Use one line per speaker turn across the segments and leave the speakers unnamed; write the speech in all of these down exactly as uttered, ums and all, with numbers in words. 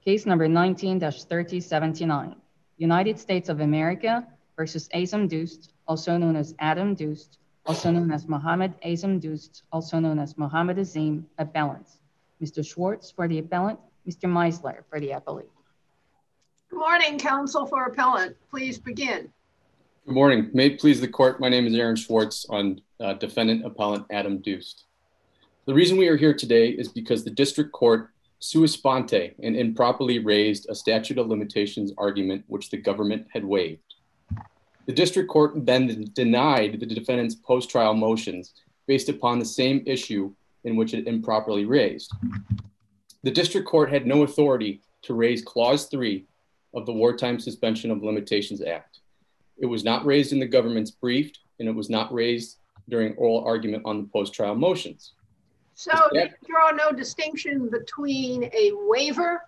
Case number nineteen dash thirty seventy-nine, United States of America versus Azam Dust, also known as Adam Dust, also known as Mohammed Azam Dust, also known as Mohammed Azim, appellants. Mister Schwartz for the appellant, Mister Meisler for the appellate.
Good morning, counsel for appellant. Please begin.
Good morning. May it please the court, my name is Aaron Schwartz on uh, defendant appellant Adam Dust. The reason we are here today is because the district court sua sponte and improperly raised a statute of limitations argument which the government had waived. The district court then denied the defendant's post-trial motions based upon the same issue in which it improperly raised. The district court had no authority to raise clause three of the Wartime Suspension of Limitations Act. It was not raised in the government's brief, and it was not raised during oral argument on the post-trial motions.
So you draw no distinction between a waiver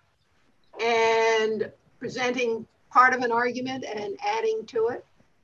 and presenting part of an argument and adding to it?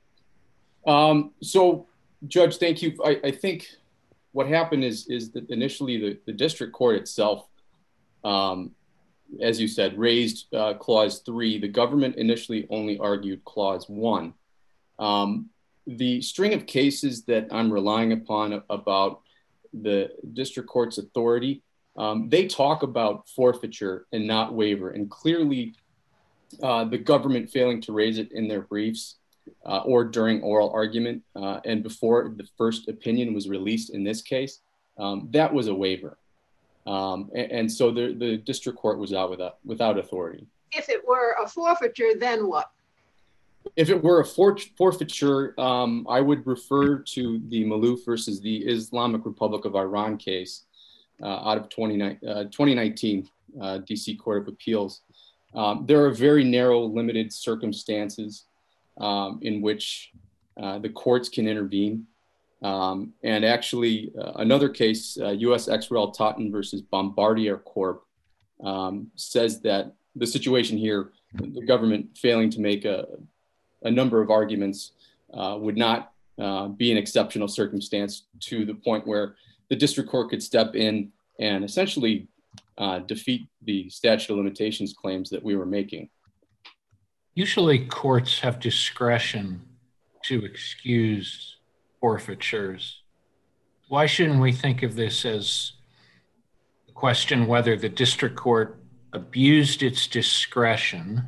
Um, so, Judge, thank you. I, I think what happened is, is that initially the, the district court itself, um, as you said, raised uh, clause three. The government initially only argued clause one. Um, the string of cases that I'm relying upon about the district court's authority, um, they talk about forfeiture and not waiver, and clearly uh, the government failing to raise it in their briefs uh, or during oral argument uh, and before the first opinion was released in this case, um, that was a waiver. Um, and, and so the, the district court was out without, without authority.
If it were a forfeiture, then what?
If it were a for, forfeiture, um, I would refer to the Malouf versus the Islamic Republic of Iran case uh, out of twenty nineteen uh, D C Court of Appeals. Um, there are very narrow, limited circumstances um, in which uh, the courts can intervene. Um, and actually, uh, another case, uh, U S Ex Rel Totten versus Bombardier Corp, um, says that the situation here, the government failing to make a a number of arguments uh, would not uh, be an exceptional circumstance to the point where the district court could step in and essentially uh, defeat the statute of limitations claims that we were making.
Usually courts have discretion to excuse forfeitures. Why shouldn't we think of this as a question whether the district court abused its discretion,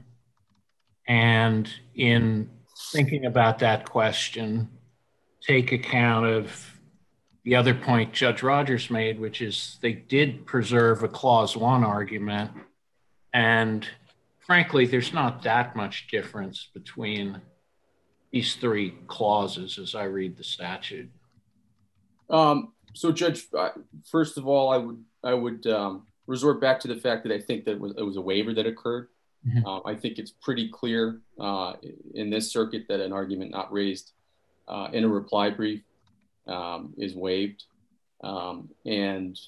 and in thinking about that question, take account of the other point Judge Rogers made, which is they did preserve a clause one argument. And frankly, there's not that much difference between these three clauses as I read the statute.
Um, so Judge, uh, first of all, I would, I would um, resort back to the fact that I think that it was, it was a waiver that occurred. Mm-hmm. Uh, I think it's pretty clear uh, in this circuit that an argument not raised uh, in a reply brief um, is waived. Um, and,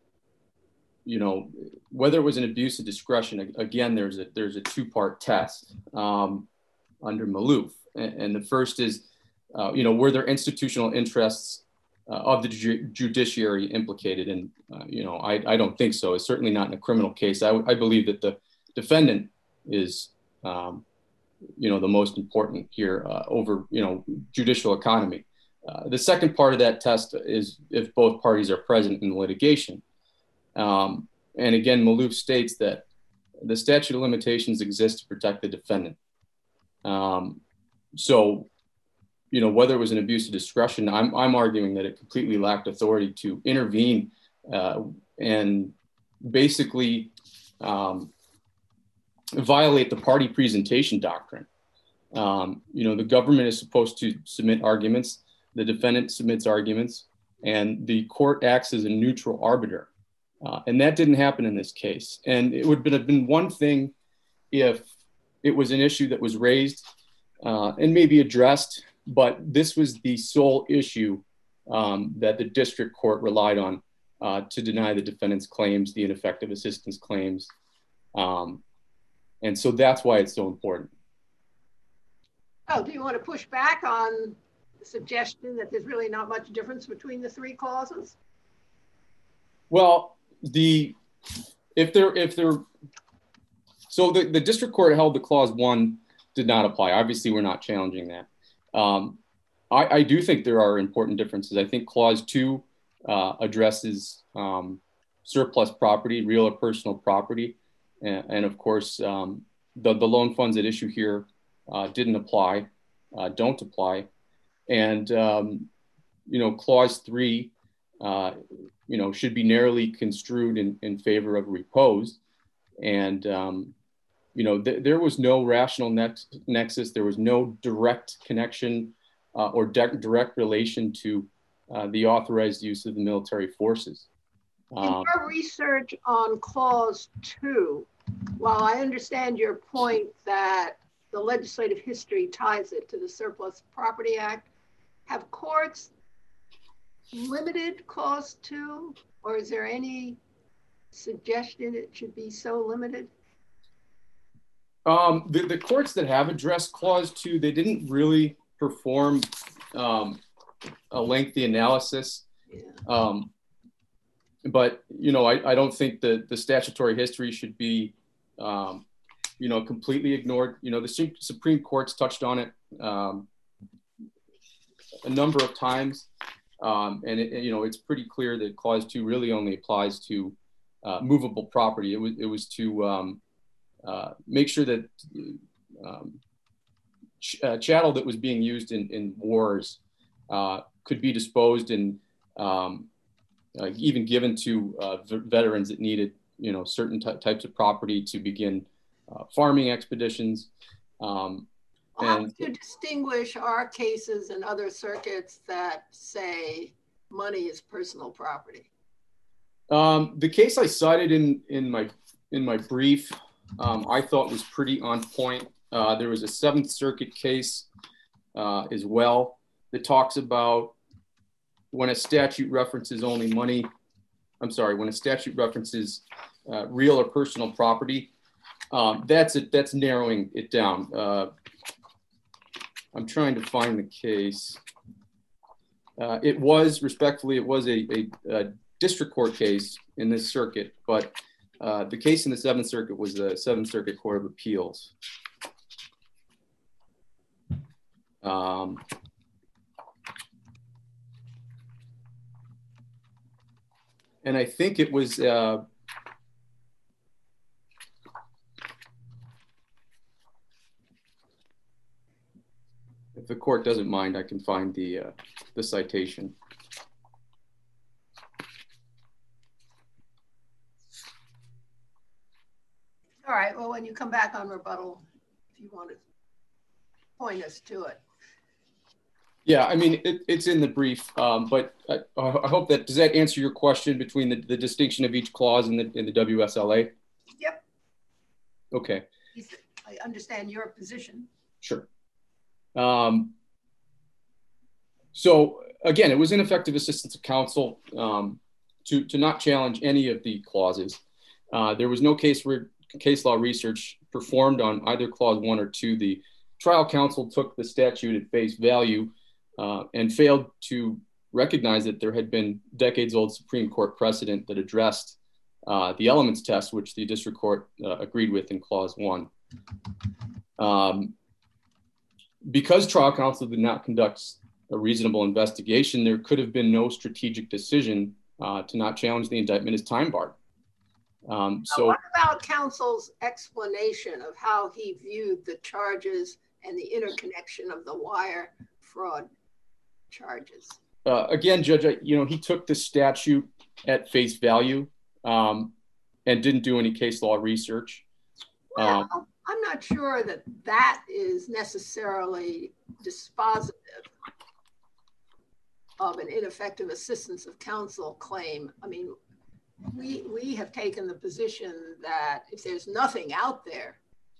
you know, whether it was an abuse of discretion, again, there's a, there's a two-part test um, under Malouf. And, and the first is, uh, you know, were there institutional interests uh, of the ju- judiciary implicated? And, uh, you know, I, I don't think so. It's certainly not in a criminal case. I, I believe that the defendant is, um, you know, the most important here uh, over, you know, judicial economy. Uh, the second part of that test is if both parties are present in the litigation. Um, and again, Malouf states that the statute of limitations exists to protect the defendant. Um, so, you know, whether it was an abuse of discretion, I'm, I'm arguing that it completely lacked authority to intervene uh, and basically um, violate the party presentation doctrine. Um, you know, the government is supposed to submit arguments, the defendant submits arguments, and the court acts as a neutral arbiter. Uh, and that didn't happen in this case. And it would have been one thing if it was an issue that was raised uh, and maybe addressed, but this was the sole issue um, that the district court relied on uh, to deny the defendant's claims, the ineffective assistance claims. Um, And so that's why it's so important.
Oh, do you want to push back on the suggestion that there's really not much difference between the three clauses?
Well, the if there if there so the, the district court held the clause one did not apply. Obviously, we're not challenging that. Um, I, I do think there are important differences. I think clause two uh, addresses um, surplus property, real or personal property. And, and of course, um, the, the loan funds at issue here uh, didn't apply, uh, don't apply. And, um, you know, clause three, uh, you know, should be narrowly construed in, in favor of repose. And, um, you know, th there was no rational nex nexus. There was no direct connection uh, or direct relation to uh, the authorized use of the military forces.
In
Um,
your research on clause two, while I understand your point that the legislative history ties it to the Surplus Property Act, have courts limited clause two, or is there any suggestion it should be so limited?
Um, the, the courts that have addressed clause two, they didn't really perform um, a lengthy analysis.
Yeah.
Um, but, you know, I, I don't think that the statutory history should be, um, you know, completely ignored. You know, the Supreme Court's touched on it um, a number of times. Um, and, it, you know, it's pretty clear that clause two really only applies to uh, movable property. It was, it was to um, uh, make sure that um, ch uh, chattel that was being used in, in wars uh, could be disposed and um, uh, even given to uh, veterans that needed, you know, certain types of property to begin uh, farming expeditions. Um,
How
and
do you distinguish our cases and other circuits that say money is personal property?
Um, the case I cited in, in, my, in my brief, um, I thought was pretty on point. Uh, there was a Seventh Circuit case uh, as well that talks about when a statute references only money, I'm sorry, when a statute references uh, real or personal property, um, that's it, that's narrowing it down. Uh, I'm trying to find the case. Uh, it was, respectfully, it was a, a, a district court case in this circuit, but uh, the case in the Seventh Circuit was the Seventh Circuit Court of Appeals. Um, and I think it was, uh, if the court doesn't mind, I can find the, uh, the citation.
All right, well, when you come back on rebuttal, if you want to point us to it.
Yeah, I mean, it, it's in the brief, um, but I, I hope that, does that answer your question between the, the distinction of each clause in the, in the W S L A?
Yep.
Okay.
I understand your position.
Sure. Um, so again, it was ineffective assistance of counsel um, to, to not challenge any of the clauses. Uh, there was no case where case law research performed on either clause one or two. The trial counsel took the statute at face value uh, and failed to recognize that there had been decades old Supreme Court precedent that addressed uh, the elements test, which the district court uh, agreed with in clause one. Um, because trial counsel did not conduct a reasonable investigation, there could have been no strategic decision uh, to not challenge the indictment as time barred. Um, so
what about counsel's explanation of how he viewed the charges and the interconnection of the wire fraud charges?
Uh, again, Judge, I, you know, he took the statute at face value um, and didn't do any case law research.
Well,
Um,
I'm not sure that that is necessarily dispositive of an ineffective assistance of counsel claim. I mean, we, we have taken the position that if there's nothing out there,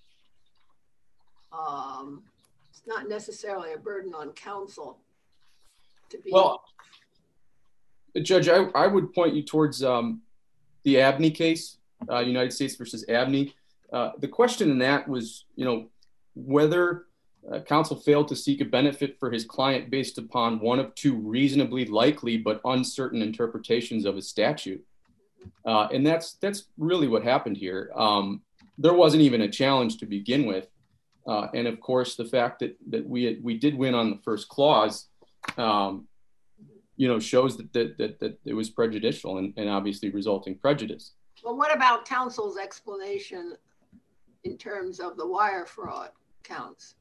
um, it's not necessarily a burden on counsel to be.
Well, Judge, I, I would point you towards um, the Abney case, uh, United States versus Abney. Uh, the question in that was, you know, whether uh, counsel failed to seek a benefit for his client based upon one of two reasonably likely but uncertain interpretations of a statute. Uh, and that's that's really what happened here. Um, there wasn't even a challenge to begin with. Uh, and of course, the fact that, that we, had, we did win on the first clause, um, you know, shows that, that, that, that it was prejudicial and, and obviously resulting prejudice.
Well, what about counsel's explanation in terms of the wire fraud counts?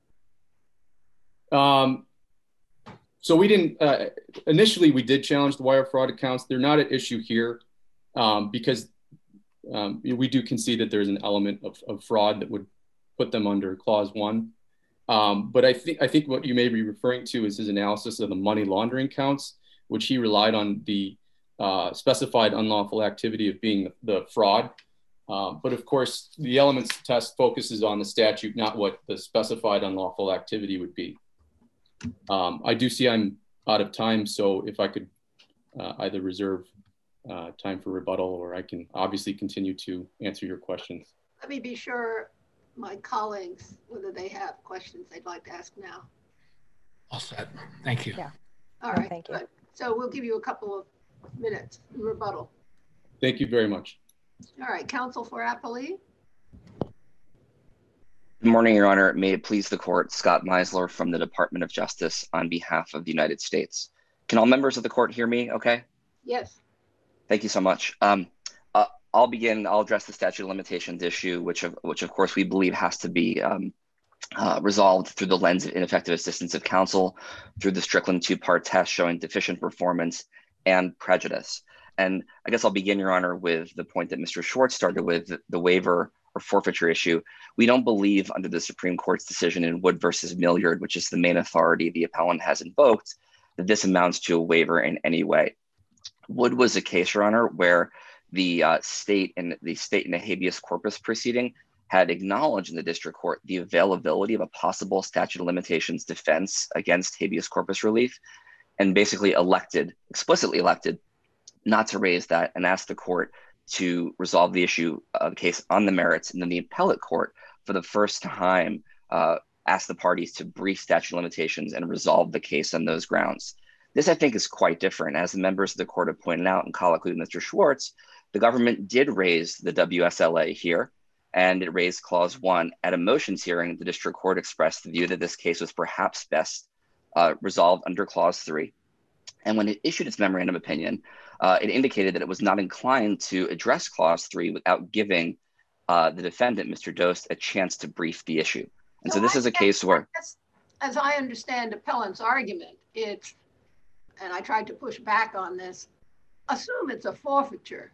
Um, so we didn't, uh, initially we did challenge the wire fraud accounts. They're not at issue here um, because um, we do concede that there's an element of, of fraud that would put them under clause one. Um, but I think I think what you may be referring to is his analysis of the money laundering counts, which he relied on the uh, specified unlawful activity of being the, the fraud. Uh, but of course, the elements test focuses on the statute, not what the specified unlawful activity would be. Um, I do see I'm out of time, so if I could uh, either reserve uh, time for rebuttal, or I can obviously continue to answer your questions.
Let me be sure my colleagues, whether they have questions they'd like to ask now.
All set. Thank you.
Yeah.
All right,
Thank you.
good. So we'll give you a couple of minutes in rebuttal.
Thank you very much.
All right, counsel for appellee.
Good morning, Your Honor. May it please the court, Scott Meisler from the Department of Justice on behalf of the United States. Can all members of the court hear me okay?
Yes.
Thank you so much. Um, uh, I'll begin, I'll address the statute of limitations issue, which of, which of course we believe has to be um, uh, resolved through the lens of ineffective assistance of counsel, through the Strickland two-part test showing deficient performance and prejudice. And I guess I'll begin, Your Honor, with the point that Mister Schwartz started with, the waiver or forfeiture issue. We don't believe under the Supreme Court's decision in Wood versus Milliard, which is the main authority the appellant has invoked, that this amounts to a waiver in any way. Wood was a case, Your Honor, where the uh, state and the state in a habeas corpus proceeding had acknowledged in the district court the availability of a possible statute of limitations defense against habeas corpus relief, and basically elected, explicitly elected, not to raise that and asked the court to resolve the issue of the case on the merits. And then the appellate court, for the first time, uh, asked the parties to brief statute of limitations and resolve the case on those grounds. This, I think, is quite different. As the members of the court have pointed out in colloquy with Mister Schwartz, the government did raise the W S L A here, and it raised clause one. At a motions hearing, the district court expressed the view that this case was perhaps best uh, resolved under clause three. And when it issued its memorandum opinion, uh, it indicated that it was not inclined to address clause three without giving uh, the defendant, Mister Dost, a chance to brief the issue. And so, so this I is a case where,
as, as I understand appellant's argument, it's, and I tried to push back on this, assume it's a forfeiture.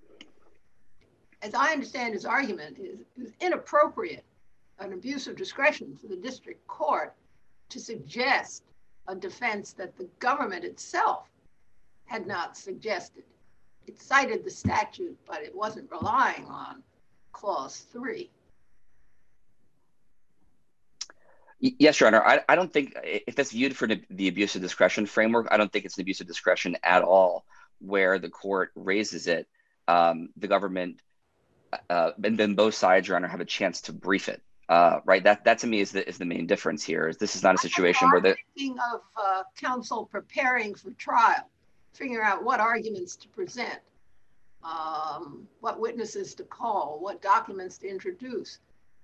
As I understand his argument, is it's inappropriate, an abuse of discretion for the district court to suggest a defense that the government itself had not suggested. It cited the statute, but it wasn't relying on clause three.
Yes, Your Honor. I, I don't think, if that's viewed for the, the abuse of discretion framework, I don't think it's an abuse of discretion at all, where the court raises it, um, the government, uh, and then both sides, Your Honor, have a chance to brief it. Uh, right, that that to me is the is the main difference here. Is this is not a situation where the
thinking of uh, counsel preparing for trial, figuring out what arguments to present, um, what witnesses to call, what documents to introduce.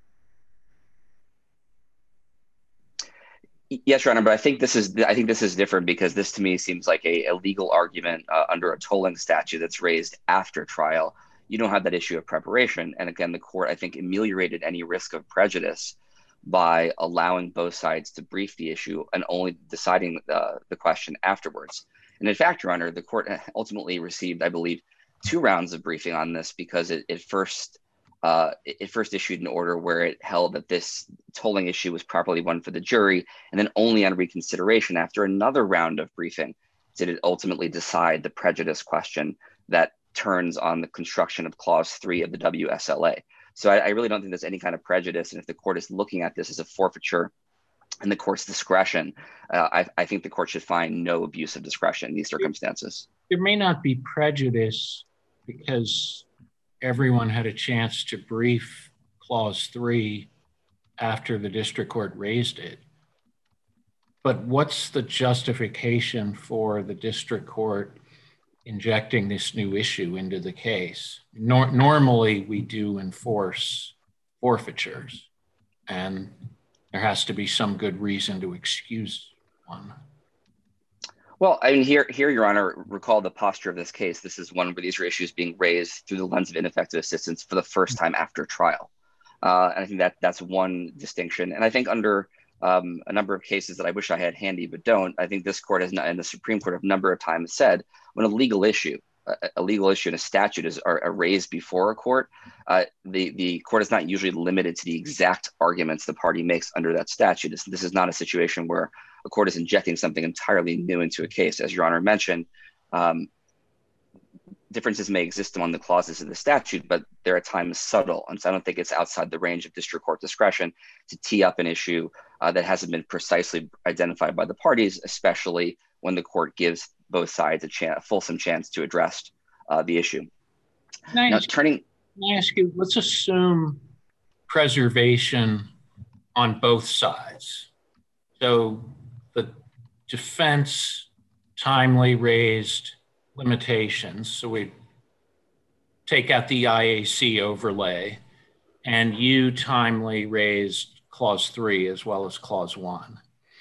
Yes, Your Honor, but I think this is I think this is different because this to me seems like a, a legal argument uh, under a tolling statute that's raised after trial. You don't have that issue of preparation. And again, the court, I think, ameliorated any risk of prejudice by allowing both sides to brief the issue and only deciding the, the question afterwards. And in fact, Your Honor, the court ultimately received, I believe, two rounds of briefing on this because it, it first uh, it first issued an order where it held that this tolling issue was properly one for the jury, and then only on reconsideration after another round of briefing did it ultimately decide the prejudice question that turns on the construction of clause three of the W S L A. So I, I really don't think there's any kind of prejudice. And if the court is looking at this as a forfeiture in the court's discretion, uh, I, I think the court should find no abuse of discretion in these circumstances.
There may not be prejudice because everyone had a chance to brief clause three after the district court raised it. But what's the justification for the district court injecting this new issue into the case? Nor- normally, we do enforce forfeitures, and there has to be some good reason to excuse one.
Well, I mean, here, here, Your Honor, recall the posture of this case. This is one where these are issues being raised through the lens of ineffective assistance for the first time after trial. Uh, and I think that that's one distinction. And I think under um, a number of cases that I wish I had handy but don't, I think this court has not, and the Supreme Court have a number of times said, when a legal issue, a, a legal issue and a statute is are, are raised before a court, uh, the, the court is not usually limited to the exact arguments the party makes under that statute. This, this is not a situation where a court is injecting something entirely new into a case. As Your Honor mentioned, um, differences may exist among the clauses of the statute, but they're at times subtle. And so I don't think it's outside the range of district court discretion to tee up an issue uh, that hasn't been precisely identified by the parties, especially when the court gives both sides a, chance, a fulsome chance to address uh, the issue.
Can I,
now,
ask,
turning,
can I ask you, let's assume preservation on both sides. So the defense timely raised limitations, so we take out the I A C overlay, and you timely raised clause three as well as clause one.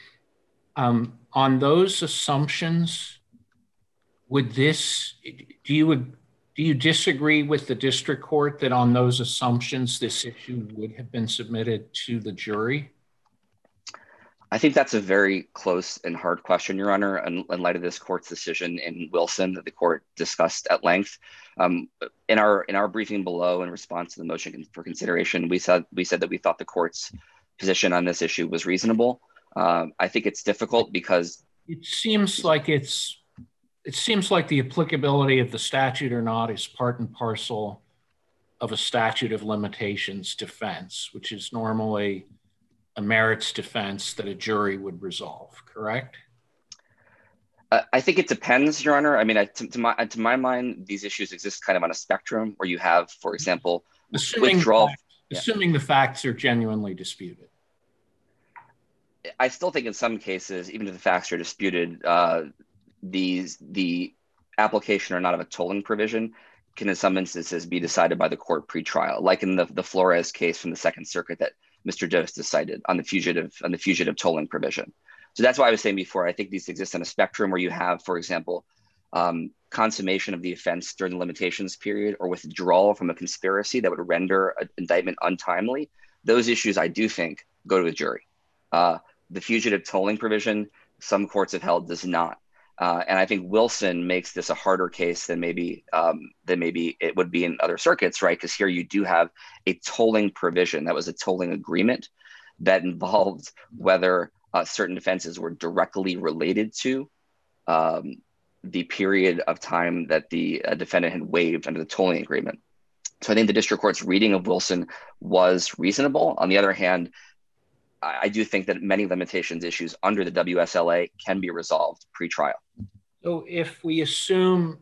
Um, on those assumptions, would this, do you, do you disagree with the district court that on those assumptions, this issue would have been submitted to the jury?
I think that's a very close and hard question, Your Honor, in, in light of this court's decision in Wilson that the court discussed at length. Um, in our in our briefing below, in response to the motion for consideration, we said we said that we thought the court's position on this issue was reasonable. Um, I think it's difficult because
it seems like it's it seems like the applicability of the statute or not is part and parcel of a statute of limitations defense, which is normally a merits defense that a jury would resolve, correct?
Uh, I think it depends, Your Honor. I mean, I, to, to, my, to my mind, these issues exist kind of on a spectrum where you have, for example,
assuming
withdrawal.
The facts, yeah. Assuming the facts are genuinely disputed.
I still think in some cases, even if the facts are disputed, uh, these, the application or not of a tolling provision can in some instances be decided by the court pretrial, like in the, the Flores case from the Second Circuit that Mister Jost decided on the fugitive on the fugitive tolling provision. So that's why I was saying before, I think these exist on a spectrum where you have, for example, um, consummation of the offense during the limitations period or withdrawal from a conspiracy that would render an indictment untimely. Those issues, I do think, go to a jury. Uh, the fugitive tolling provision, some courts have held, does not. Uh, and I think Wilson makes this a harder case than maybe um, than maybe it would be in other circuits, right? Because here you do have a tolling provision that was a tolling agreement that involved whether uh, certain offenses were directly related to um, the period of time that the uh, defendant had waived under the tolling agreement. So I think the district court's reading of Wilson was reasonable. On the other hand, I do think that many limitations issues under the W S L A can be resolved pre-trial.
So if we assume,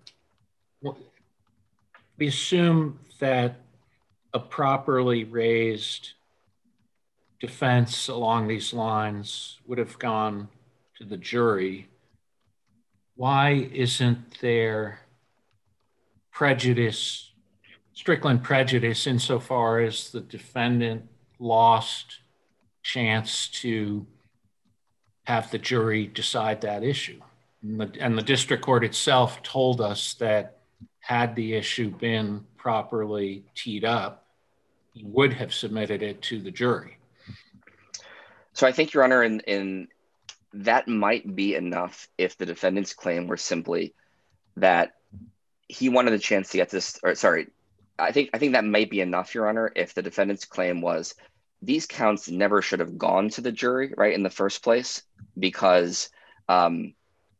we assume that a properly raised defense along these lines would have gone to the jury, why isn't there prejudice, Strickland prejudice, insofar as the defendant lost chance to have the jury decide that issue? And the, and the district court itself told us that had the issue been properly teed up, he would have submitted it to the jury.
So I think, Your Honor, in, in that might be enough if the defendant's claim were simply that he wanted a chance to get this, or sorry, I think I think that might be enough, Your Honor, if the defendant's claim was these counts never should have gone to the jury, right, in the first place, because, um,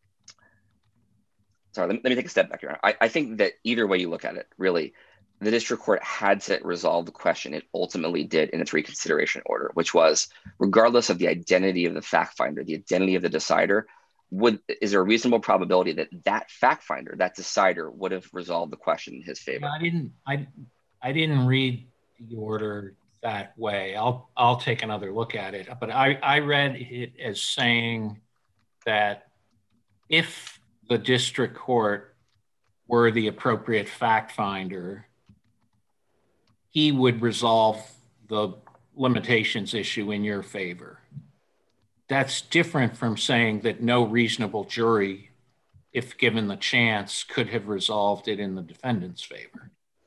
sorry, let me, let me take a step back here. I, I think that either way you look at it, really, the district court had to resolve the question it ultimately did in its reconsideration order, which was, regardless of the identity of the fact finder, the identity of the decider, would is there a reasonable probability that that fact finder, that decider, would have resolved the question in his favor?
I didn't, I, I didn't read the order that way. I'll I'll take another look at it. But I, I read it as saying that if the district court were the appropriate fact finder, he would resolve the limitations issue in your favor. That's different from saying that no reasonable jury, if given the chance, could have resolved it in the defendant's favor.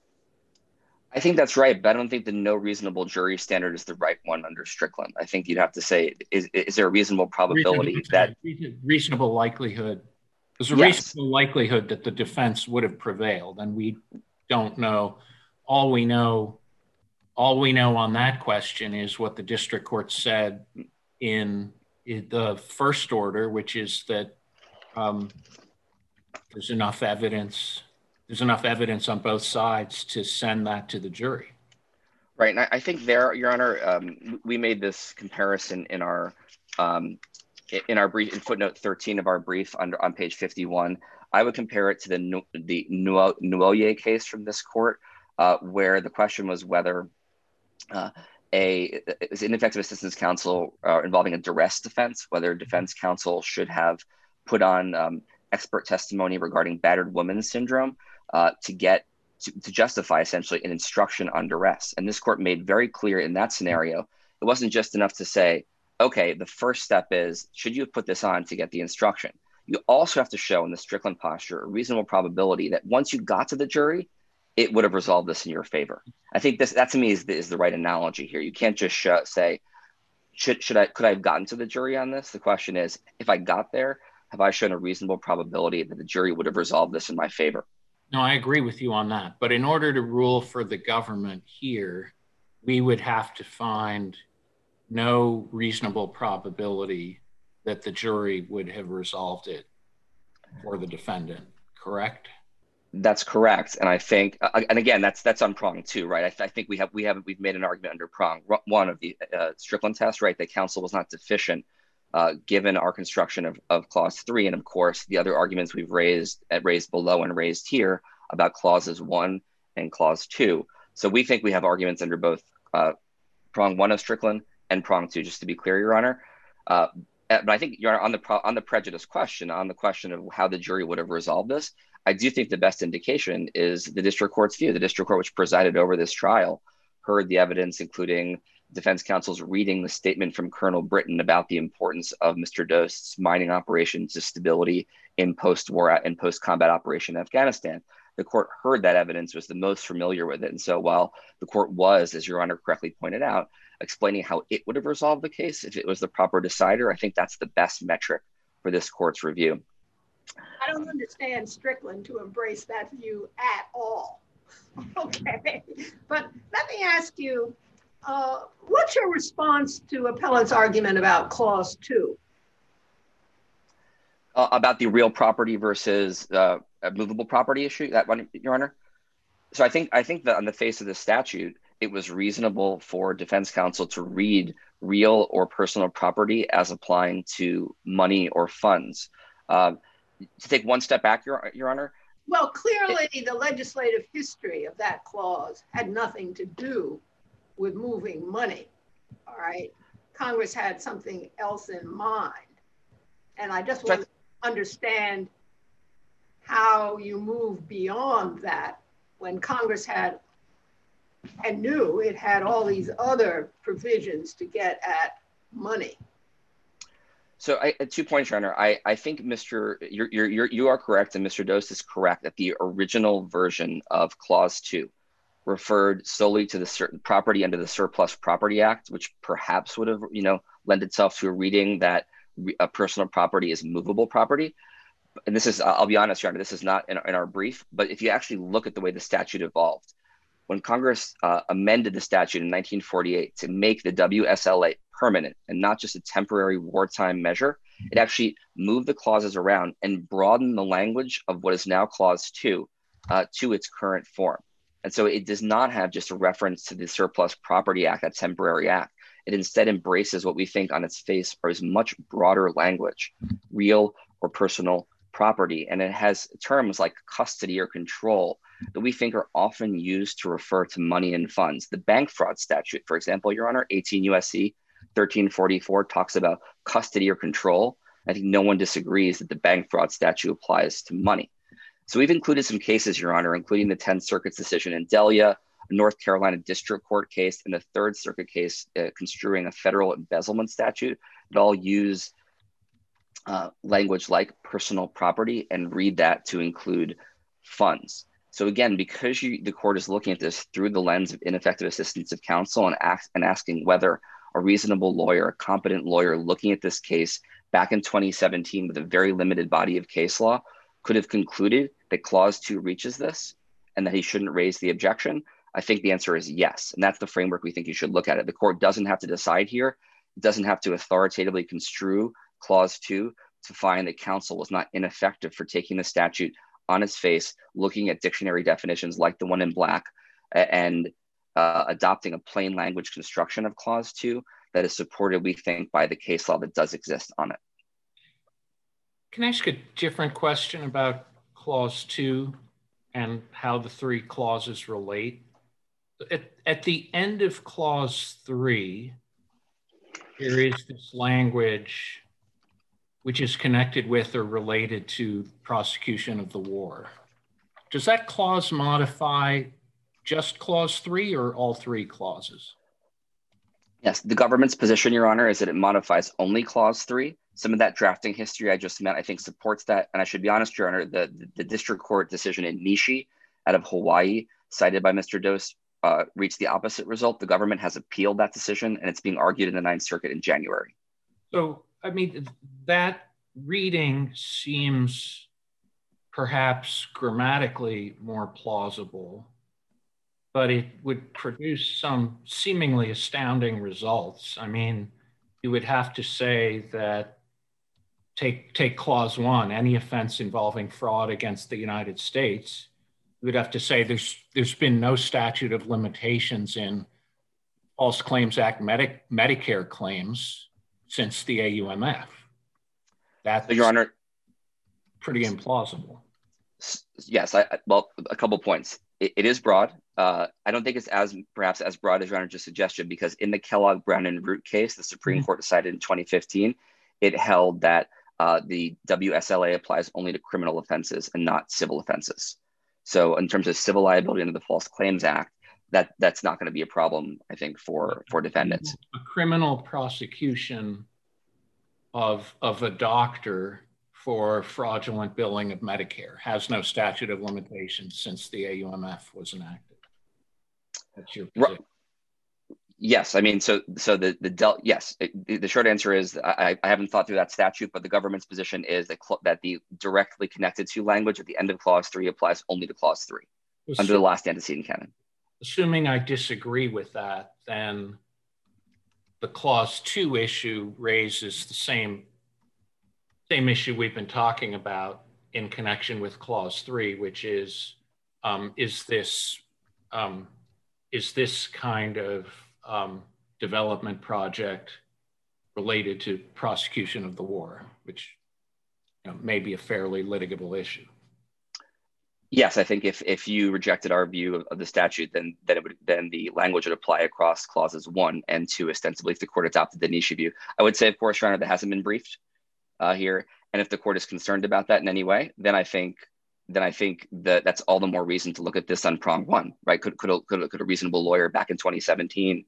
I think that's right, but I don't think the no reasonable jury standard is the right one under Strickland. I think you'd have to say, is, is there a reasonable probability
reasonable,
that...
Reasonable likelihood. There's a
yes.
reasonable likelihood that the defense would have prevailed, and we don't know. All we know, all we know on that question is what the district court said in, in the first order, which is that um, there's enough evidence There's enough evidence on both sides to send that to the jury.
Right, and I, I think there, Your Honor, um, we made this comparison in our um, in our brief, in footnote thirteen of our brief under on page fifty-one. I would compare it to the the Nuoye case from this court, uh, where the question was whether uh, a it was ineffective assistance counsel uh, involving a duress defense, whether defense counsel should have put on um, expert testimony regarding battered woman syndrome. Uh, to get to, to justify essentially an instruction on duress. And this court made very clear in that scenario, it wasn't just enough to say, okay, the first step is, should you have put this on to get the instruction? You also have to show in the Strickland posture a reasonable probability that once you got to the jury, it would have resolved this in your favor. I think this, that to me is the, is the right analogy here. You can't just sh- say, should, should I, could I have gotten to the jury on this? The question is, if I got there, have I shown a reasonable probability that the jury would have resolved this in my favor?
No, I agree with you on that. But in order to rule for the government here, we would have to find no reasonable probability that the jury would have resolved it for the defendant, correct?
That's correct. And I think, uh, and again, that's that's on prong two, right? I, th- I think we have, we have, we've made an argument under prong one of the uh, Strickland test, right? That counsel was not deficient Uh, given our construction of, of clause three, and of course, the other arguments we've raised at raised below and raised here about clauses one and clause two. So we think we have arguments under both uh, prong one of Strickland and prong two, just to be clear, Your Honor. Uh, but I think, Your Honor, on the, pro- on the prejudice question, on the question of how the jury would have resolved this, I do think the best indication is the district court's view. The district court, which presided over this trial, heard the evidence, including defense counsel's reading the statement from Colonel Britton about the importance of Mister Dost's mining operations to stability in post-war and post-combat operation in Afghanistan. The court heard that evidence, was the most familiar with it. And so while the court was, as Your Honor correctly pointed out, explaining how it would have resolved the case if it was the proper decider, I think that's the best metric for this court's review.
I don't understand Strickland to embrace that view at all. Okay, but let me ask you, Uh, what's your response to appellant's argument about clause two?
Uh, about the real property versus uh, a movable property issue, that one, Your Honor? So I think I think that on the face of the statute, it was reasonable for defense counsel to read real or personal property as applying to money or funds. Uh, to take one step back, Your, Your Honor.
Well, clearly it, the legislative history of that clause had nothing to do with moving money, all right? Congress had something else in mind. And I just want to understand how you move beyond that when Congress had and knew it had all these other provisions to get at money.
So I, two points, Your Honor. I, I think Mister You're, you're, you're, you are correct, and Mister Dost is correct that the original version of clause two referred solely to the certain property under the Surplus Property Act, which perhaps would have, you know, lend itself to a reading that a personal property is movable property. And this is, I'll be honest, Your Honor, this is not in, in our brief, but if you actually look at the way the statute evolved, when Congress uh, amended the statute in nineteen forty-eight to make the W S L A permanent and not just a temporary wartime measure, it actually moved the clauses around and broadened the language of what is now clause two uh, to its current form. And so it does not have just a reference to the Surplus Property Act, that temporary act. It instead embraces what we think on its face is much broader language, real or personal property. And it has terms like custody or control that we think are often used to refer to money and funds. The bank fraud statute, for example, Your Honor, eighteen U S C thirteen forty-four talks about custody or control. I think no one disagrees that the bank fraud statute applies to money. So we've included some cases, Your Honor, including the tenth Circuit's decision in Delia, a North Carolina District Court case, and a Third Circuit case uh, construing a federal embezzlement statute that all use uh, language like personal property and read that to include funds. So again, because you, the court is looking at this through the lens of ineffective assistance of counsel and, ask, and asking whether a reasonable lawyer, a competent lawyer looking at this case back in twenty seventeen with a very limited body of case law could have concluded that clause two reaches this and that he shouldn't raise the objection, I think the answer is yes. And that's the framework we think you should look at it. The court doesn't have to decide here. It doesn't have to authoritatively construe clause two to find that counsel was not ineffective for taking the statute on its face, looking at dictionary definitions like the one in black, and uh, adopting a plain language construction of clause two that is supported, we think, by the case law that does exist on it.
Can I ask a different question about clause two and how the three clauses relate? At, at the end of clause three, there is this language which is connected with or related to prosecution of the war. Does that clause modify just clause three or all three clauses?
Yes, the government's position, Your Honor, is that it modifies only clause three. Some of that drafting history I just meant, I think, supports that. And I should be honest, Your Honor, the, the, the district court decision in Nishi out of Hawaii, cited by Mister Dose, uh, reached the opposite result. The government has appealed that decision, and it's being argued in the Ninth Circuit in January.
So, I mean, that reading seems perhaps grammatically more plausible, but it would produce some seemingly astounding results. I mean, you would have to say that take, take clause one, any offense involving fraud against the United States, you would have to say there's, there's been no statute of limitations in False Claims Act Medi- Medicare claims since the A U M F. That's
so, Your Honor,
pretty implausible.
Yes, I, well, a couple points. It, it is broad. Uh, I don't think it's as perhaps as broad as Your Honor just suggested, because in the Kellogg, Brown, and Root case, the Supreme mm-hmm. Court decided in twenty fifteen, it held that uh, the W S L A applies only to criminal offenses and not civil offenses. So in terms of civil liability under the False Claims Act, that that's not going to be a problem, I think, for, for defendants.
A criminal prosecution of, of a doctor for fraudulent billing of Medicare has no statute of limitations since the A U M F was enacted. That's your position.
Yes, I mean, so so the the del yes, it, the short answer is I, I haven't thought through that statute, but the government's position is that that the directly connected to language at the end of clause three applies only to clause three Assuming, under the last antecedent canon.
Assuming I disagree with that, then the clause two issue raises the same same issue we've been talking about in connection with clause three, which is um, is this um, is this kind of Um, development project related to prosecution of the war, which you know, may be a fairly litigable issue.
Yes, I think if if you rejected our view of, of the statute, then then it would then the language would apply across clauses one and two, ostensibly, if the court adopted the Nishi view. I would say, of course, Your Honor, that hasn't been briefed uh, here, and if the court is concerned about that in any way, then I think then I think that that's all the more reason to look at this on prong one, right? Could could a, could a, could a reasonable lawyer back in twenty seventeen?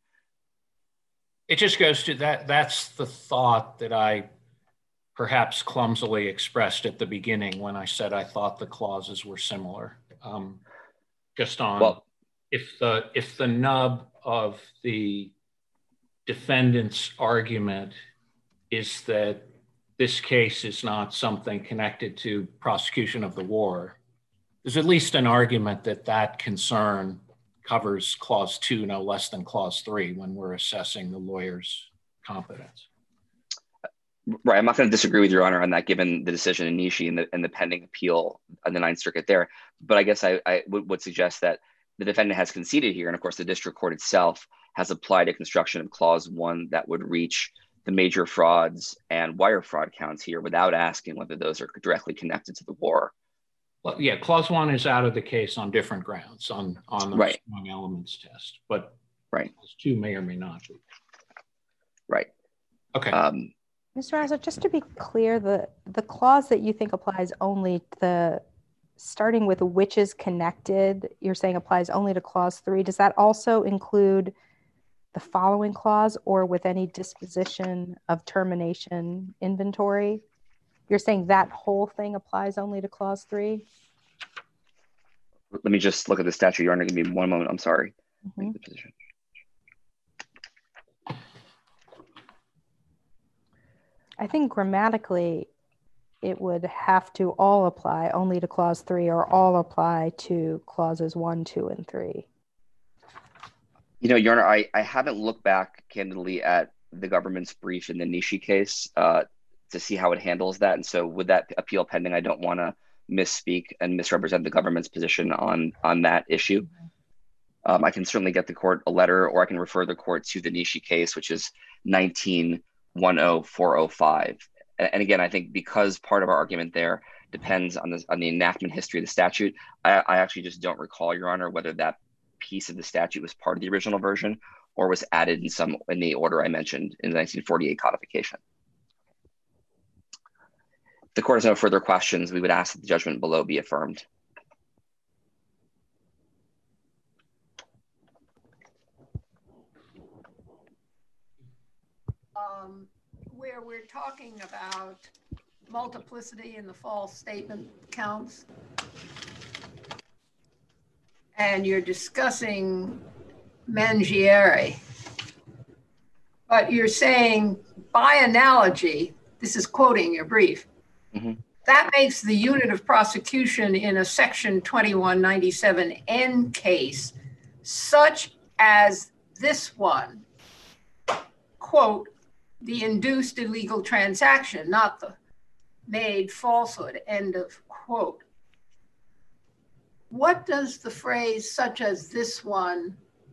It just goes to that. That's the thought that I perhaps clumsily expressed at the beginning when I said I thought the clauses were similar. Um, just on well, if the if the nub of the defendant's argument is that this case is not something connected to prosecution of the war, there's at least an argument that that concern covers clause two no less than clause three when we're assessing the lawyer's competence.
Right, I'm not going to disagree with Your Honor on that, given the decision in Nishi and the, and the pending appeal on the Ninth Circuit there. But I guess I, I would, would suggest that the defendant has conceded here, and of course the district court itself has applied a construction of clause one that would reach the major frauds and wire fraud counts here without asking whether those are directly connected to the war.
Well, yeah, clause one is out of the case on different grounds, on, on the
right.
strong elements test, but
right.
clause two may or may not be.
Right.
Okay.
Um,
Mister Azar, just to be clear, the, the clause that you think applies only to the starting with which is connected, you're saying applies only to clause three. Does that also include the following clause or with any disposition of termination inventory? You're saying that whole thing applies only to clause three?
Let me just look at the statute, Your Honor. Give me one moment. I'm sorry.
Mm-hmm.
The position.
I think grammatically, it would have to all apply only to clause three or all apply to clauses one, two, and three.
You know, Your Honor, I, I haven't looked back candidly at the government's brief in the Nishi case uh, to see how it handles that. And so with that appeal pending, I don't want to misspeak and misrepresent the government's position on, on that issue. Um, I can certainly get the court a letter, or I can refer the court to the Nishi case, which is nineteen one oh four oh five. And again, I think because part of our argument there depends on the, on the enactment history of the statute, I, I actually just don't recall, Your Honor, whether that piece of the statute was part of the original version or was added in some in the order I mentioned in the nineteen forty-eight codification. If the court has no further questions, we would ask that the judgment below be affirmed.
Um, where we're talking about multiplicity in the false statement counts, and you're discussing Mangieri, but you're saying by analogy, this is quoting your brief,
Mm-hmm.
that makes the unit of prosecution in a section twenty-one ninety-seven N case such as this one, quote, the induced illegal transaction, not the made falsehood, end of quote. What does the phrase such as this one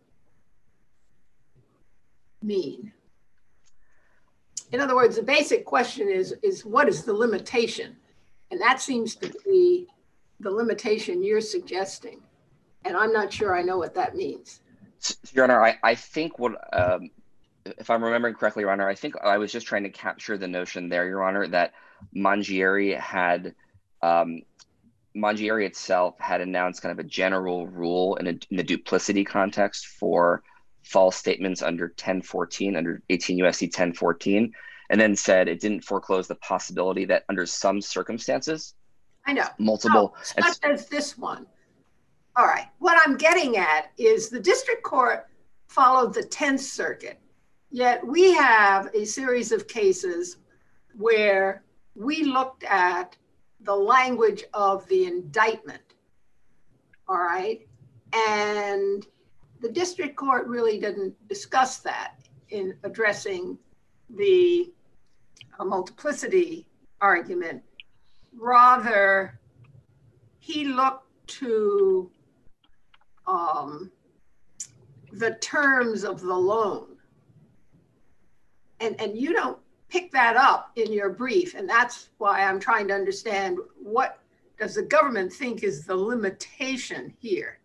mean? In other words, the basic question is, is what is the limitation? And that seems to be the limitation you're suggesting. And I'm not sure I know what that means.
Your Honor, I, I think what, um, if I'm remembering correctly, Your Honor, I think I was just trying to capture the notion there, Your Honor, that Mangieri had, um, Mangieri itself had announced kind of a general rule in, a, in the duplicity context for false statements under ten fourteen, under eighteen U S C ten fourteen, and then said it didn't foreclose the possibility that under some circumstances,
I know,
multiple,
no, such as this one. All right, what I'm getting at is the district court followed the tenth Circuit, yet we have a series of cases where we looked at the language of the indictment, all right? And the district court really didn't discuss that in addressing the uh, multiplicity argument. Rather, he looked to um, the terms of the loan. And, and you don't pick that up in your brief. And that's why I'm trying to understand, what does the government think is the limitation here?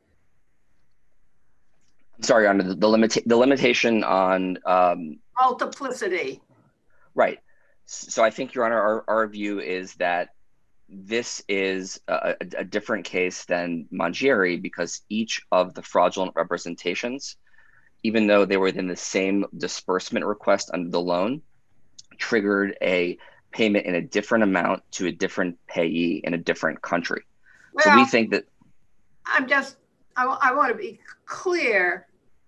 Sorry, Your Honor, the, the, limita the limitation on um,
multiplicity.
Right. So I think, Your Honor, our, our view is that this is a, a, a different case than Mangieri, because each of the fraudulent representations, even though they were within the same disbursement request under the loan, triggered a payment in a different amount to a different payee in a different country. Well, so we think that...
I'm just, I, I want to be clear.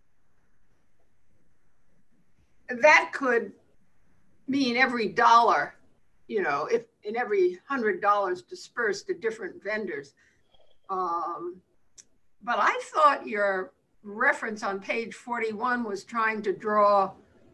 That could mean every dollar, you know, if in every hundred dollars dispersed to different vendors. Um, but I thought your reference on page forty-one was trying to draw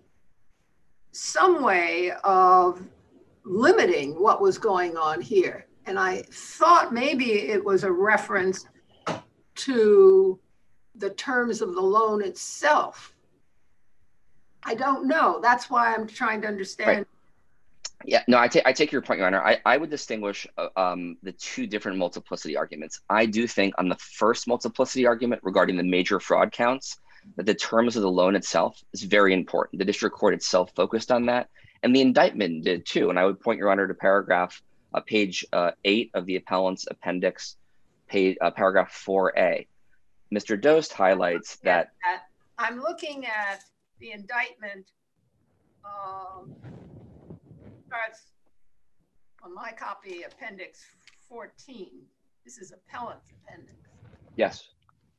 some way of limiting what was going on here. And I thought maybe it was a reference to the terms of the loan itself. I don't know. That's why I'm trying to understand.
Right. Yeah, no, I, I take your point, Your Honor. I, I would distinguish uh, um, the two different multiplicity arguments. I do think on the first multiplicity argument regarding the major fraud counts, that the terms of the loan itself is very important. The district court itself focused on that, and the indictment did too. And I would point, Your Honor, to paragraph uh, page uh, eight of the appellant's appendix page, uh, paragraph four A. Mister Dost highlights that,
that I'm looking at the indictment. Um, starts on my copy, appendix fourteen. This is appellant's appendix.
yes.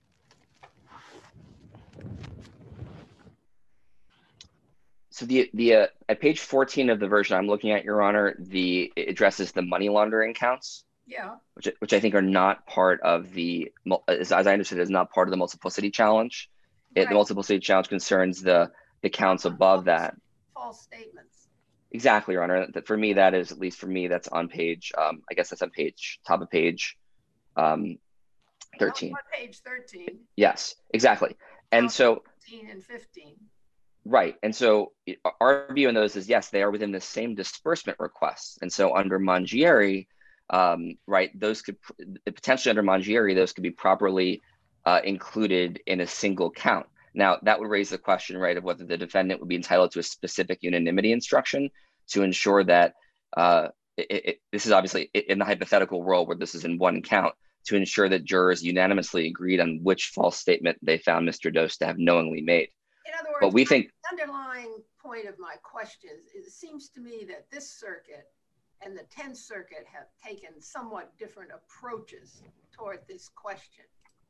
So the the uh, at page fourteen of the version I'm looking at, Your Honor, the it addresses the money laundering counts.
Yeah.
Which, which I think are not part of the, as, as I understood, is not part of the multiplicity challenge. It,
Right.
The multiplicity challenge concerns the the counts above that.
False statements.
Exactly, Your Honor. That for me, that is, at least for me, that's on page. Um, I guess that's on page top of page um, thirteen.
On page thirteen.
Yes, exactly. And so,
fourteen and fifteen.
right. And so our view on those is yes, they are within the same disbursement requests. And so under Mangieri, um, right, those could potentially under Mangieri, those could be properly uh, included in a single count. Now, that would raise the question, right, of whether the defendant would be entitled to a specific unanimity instruction to ensure that uh, it, it, this is obviously in the hypothetical world where this is in one count, to ensure that jurors unanimously agreed on which false statement they found Mister Dost to have knowingly made.
In other words,
but we think
the underlying point of my question is it seems to me that this circuit and the tenth Circuit have taken somewhat different approaches toward this question.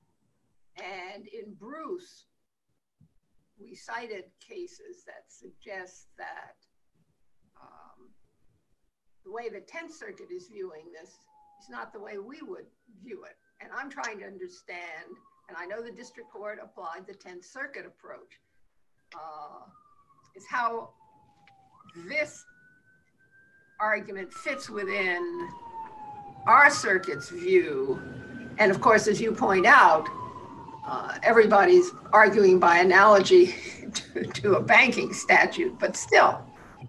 And in Bruce, we cited cases that suggest that um, the way the tenth Circuit is viewing this is not the way we would view it. And I'm trying to understand, and I know the district court applied the tenth Circuit approach, uh, is how this argument fits within our circuit's view. And of course, as you point out, uh, everybody's arguing by analogy to, to a banking statute, but still.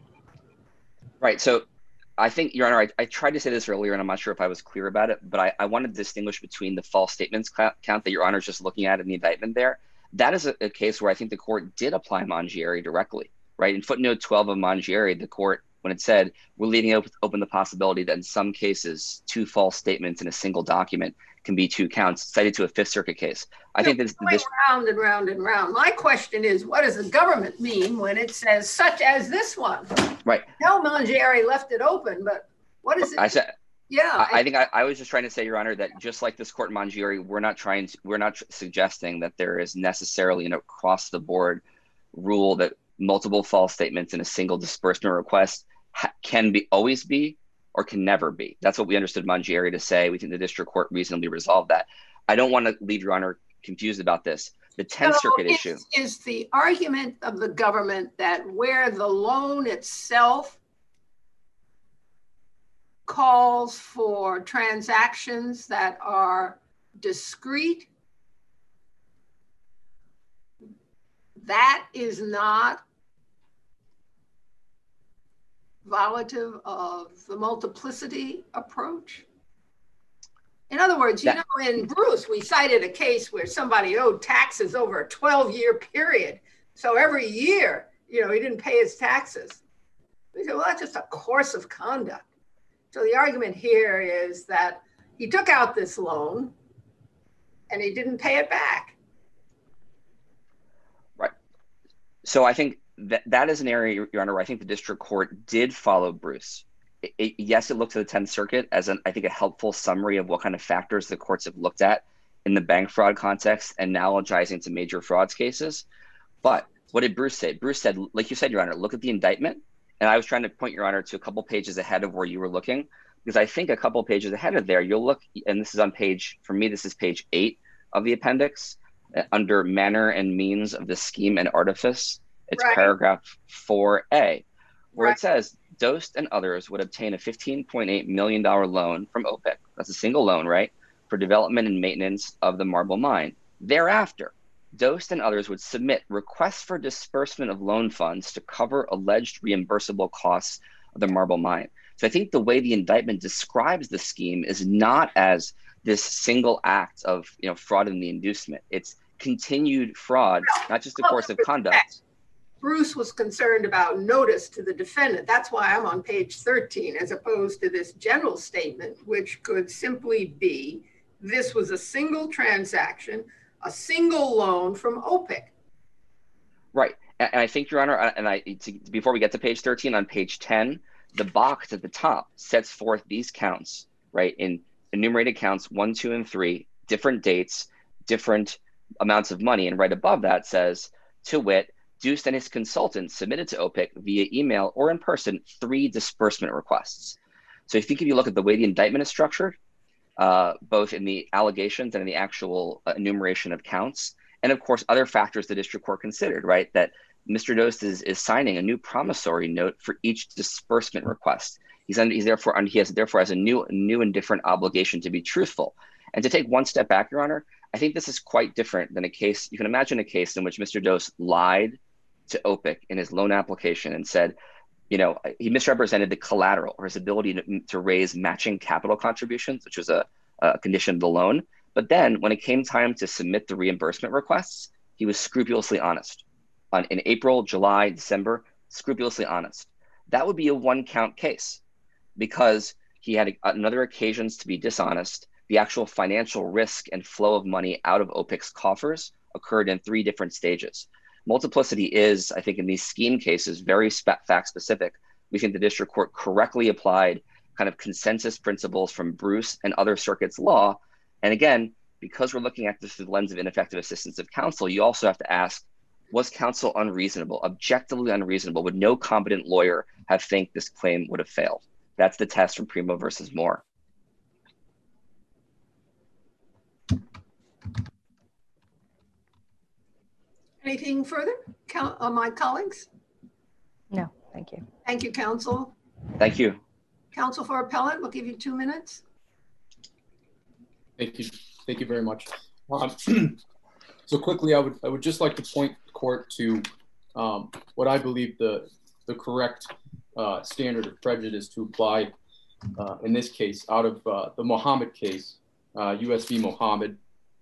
Right. So I think, Your Honor, I, I tried to say this earlier, and I'm not sure if I was clear about it, but I, I want to distinguish between the false statements count that Your Honor is just looking at in the indictment there. That is a, a case where I think the court did apply Mangieri directly, right? In footnote twelve of Mangieri, the court, when it said, we're leaving open, open the possibility that in some cases, two false statements in a single document can be two counts, cited to a Fifth Circuit case. I think this,
going
this
round and round and round. My question is, what does the government mean when it says such as this one?
Right.
No, Mangieri left it open, but what is it?
I said,
yeah.
I, I think I, I was just trying to say, Your Honor, that just like this court in Mangieri, we're not trying to, we're not suggesting that there is necessarily an across the board rule that multiple false statements in a single disbursement request ha- can be always be or can never be. That's what we understood Mangieri to say. We think the district court reasonably resolved that. I don't want to leave Your Honor confused about this. The tenth
So
Circuit
is,
issue.
Is the argument of the government that where the loan itself calls for transactions that are discrete, that is not violative of the multiplicity approach? In other words, you
That,
know, in Bruce, we cited a case where somebody owed taxes over a twelve year period. So every year, you know, he didn't pay his taxes. We said, well, that's just a course of conduct. So the argument here is that he took out this loan and he didn't pay it back.
right. So I think that that is an area, Your Honor, where I think the district court did follow Bruce. It, it, yes, it looked to the tenth Circuit as an, I think, a helpful summary of what kind of factors the courts have looked at in the bank fraud context, analogizing to major frauds cases. But what did Bruce say? Bruce said, like you said, Your Honor, look at the indictment. And I was trying to point, Your Honor, to a couple pages ahead of where you were looking, because I think a couple pages ahead of there, you'll look, and this is on page, for me, this is page eight of the appendix, uh, under manner and means of the scheme and artifice. It's
Right.
paragraph four A, where
Right.
it says, Dost and others would obtain a fifteen point eight million dollars loan from OPIC. That's a single loan, right? For development and maintenance of the marble mine. Thereafter, Dost and others would submit requests for disbursement of loan funds to cover alleged reimbursable costs of the marble mine. So I think the way the indictment describes the scheme is not as this single act of, you know, fraud in the inducement. It's continued fraud, not just a course of conduct.
Bruce was concerned about notice to the defendant. That's why I'm on page thirteen, as opposed to this general statement, which could simply be this was a single transaction, a single loan from O P I C.
Right. And I think, Your Honor, and I to, before we get to page thirteen, on page ten, the box at the top sets forth these counts, right, in enumerated counts one, two, and three, different dates, different amounts of money. And right above that says, to wit, Deuce and his consultant submitted to O P I C via email or in person three disbursement requests. So I think if you look at the way the indictment is structured, uh, both in the allegations and in the actual uh, enumeration of counts, and of course, other factors the district court considered, right, that Mister Deuce is, is signing a new promissory note for each disbursement request. He's, under, he's therefore, he has therefore has a new, new and different obligation to be truthful. And to take one step back, Your Honor, I think this is quite different than a case. You can imagine a case in which Mister Deuce lied to O P I C in his loan application and said, you know, he misrepresented the collateral or his ability to, to raise matching capital contributions, which was a, a condition of the loan. But then when it came time to submit the reimbursement requests, he was scrupulously honest. On, in April, July, December, scrupulously honest. That would be a one count case because he had another occasions to be dishonest. The actual financial risk and flow of money out of O P I C's coffers occurred in three different stages. Multiplicity is, I think, in these scheme cases, very fact specific. We think the district court correctly applied kind of consensus principles from Bruce and other circuits law. And again, because we're looking at this through the lens of ineffective assistance of counsel, you also have to ask, was counsel unreasonable, objectively unreasonable? Would no competent lawyer have think this claim would have failed? That's the test from Primo versus Moore.
Anything further, Count, uh, my colleagues?
No, thank you.
Thank you, counsel.
Thank you.
Counsel for appellant, we'll give you two minutes.
Thank you. Thank you very much. Um, so quickly, I would I would just like to point the court to um, what I believe the the correct uh, standard of prejudice to apply uh, in this case out of uh, the Mohammed case, uh, U S v. Mohammed,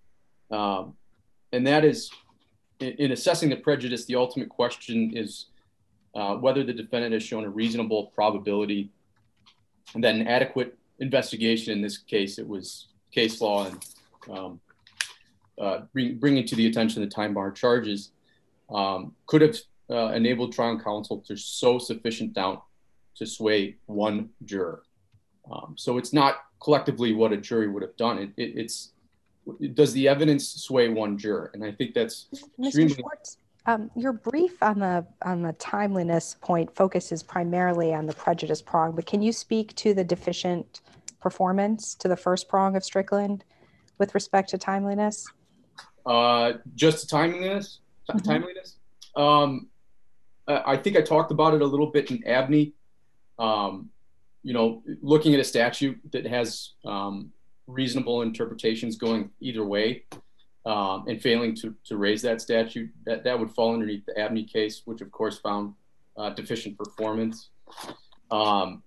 um, and that is in, in assessing the prejudice. The ultimate question is uh, whether the defendant has shown a reasonable probability that an adequate investigation. In this case, it was case law and um, uh, bring, bringing to the attention the time bar charges um, could have uh, enabled trial counsel to sow sufficient doubt to sway one juror. Um, so it's not collectively what a jury would have done. It, it, it's it, does the evidence sway one juror? And I think that's
Mister Schwartz, um, your brief on the on the timeliness point focuses primarily on the prejudice prong, but can you speak to the deficient performance, to the first prong of Strickland with respect to timeliness?
Uh, just timeliness, mm-hmm. timeliness. Um, I think I talked about it a little bit in Abney. Um, you know, looking at a statute that has um, reasonable interpretations going either way um, and failing to, to raise that statute, that, that would fall underneath the Abney case, which of course found uh, deficient performance. Um,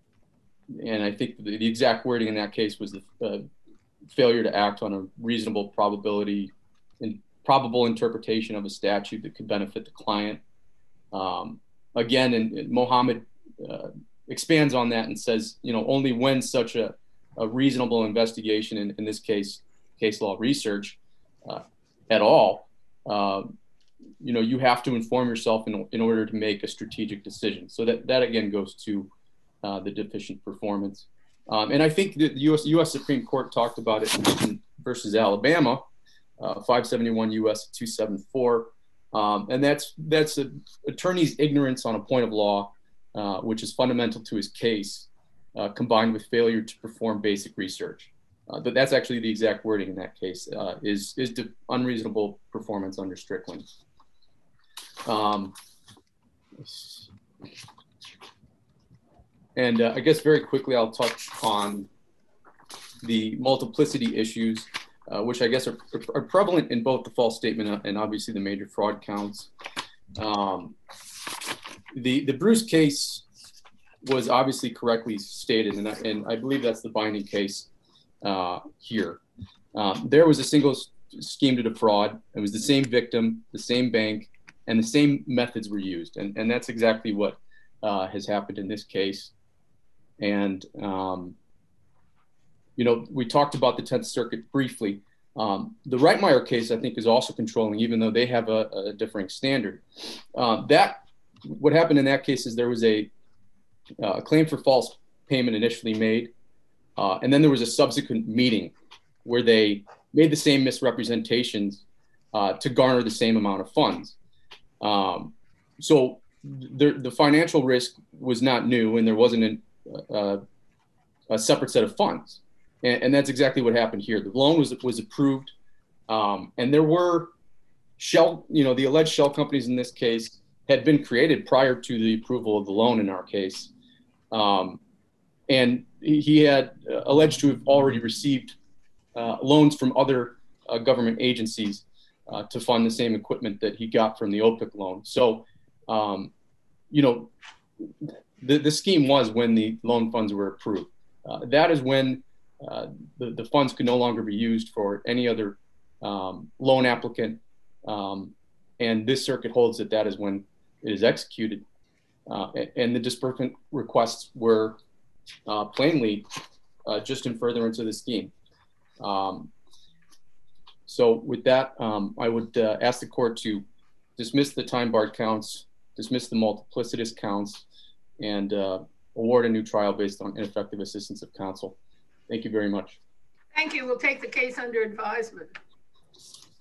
and I think the, the exact wording in that case was the uh, failure to act on a reasonable probability and probable interpretation of a statute that could benefit the client. Um, again, and, and Mohammed uh, expands on that and says, you know, only when such a, a reasonable investigation, in, in this case, case law research uh, at all, uh, you know, you have to inform yourself in, in order to make a strategic decision. So that, that again goes to uh, the deficient performance. Um, and I think the U S U S Supreme Court talked about it in versus Alabama, uh, five seventy-one U S two seventy-four. Um, and that's that's an attorney's ignorance on a point of law, uh, which is fundamental to his case, uh, combined with failure to perform basic research. Uh, but that's actually the exact wording in that case, uh, is, is de- unreasonable performance under Strickland. Um, and uh, I guess very quickly I'll touch on the multiplicity issues, uh, which I guess are, are prevalent in both the false statement and obviously the major fraud counts. Um, the, the Bruce case was obviously correctly stated, and I, and I believe that's the binding case uh, here. Um, there was a single scheme to defraud. It was the same victim, the same bank, and the same methods were used. And, and that's exactly what uh, has happened in this case. And um, you know, we talked about the tenth Circuit briefly. Um, the Reitmeyer case, I think, is also controlling, even though they have a, a differing standard. Uh, that what happened in that case is there was a, a claim for false payment initially made, uh, and then there was a subsequent meeting where they made the same misrepresentations uh, to garner the same amount of funds. Um, so the, the financial risk was not new, and there wasn't an, uh, a separate set of funds. And, and that's exactly what happened here. The loan was, was approved, um, and there were shell, you know, the alleged shell companies in this case had been created prior to the approval of the loan in our case. Um, and he had alleged to have already received uh, loans from other uh, government agencies uh, to fund the same equipment that he got from the O P I C loan. So, um, you know, the, the scheme was when the loan funds were approved. Uh, that is when uh, the, the funds could no longer be used for any other um, loan applicant. Um, and this circuit holds that that is when it is executed. Uh, and the disbursement requests were uh, plainly uh, just in furtherance of the scheme. Um, so with that, um, I would uh, ask the court to dismiss the time barred counts, dismiss the multiplicitous counts, and uh, award a new trial based on ineffective assistance of counsel. Thank you very much.
Thank you. We'll take the case under advisement.